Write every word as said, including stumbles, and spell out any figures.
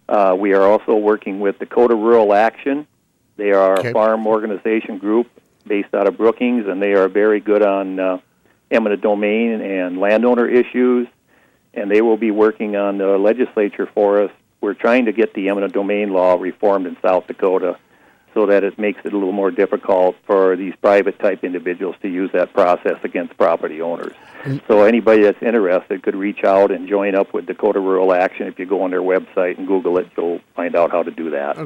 Uh, we are also working with Dakota Rural Action. They are Okay. a farm organization group based out of Brookings, and they are very good on uh, eminent domain and landowner issues, and they will be working on the legislature for us. We're trying to get the eminent domain law reformed in South Dakota so that it makes it a little more difficult for these private-type individuals to use that process against property owners. So anybody that's interested could reach out and join up with Dakota Rural Action. If you go on their website and Google it, you'll find out how to do that.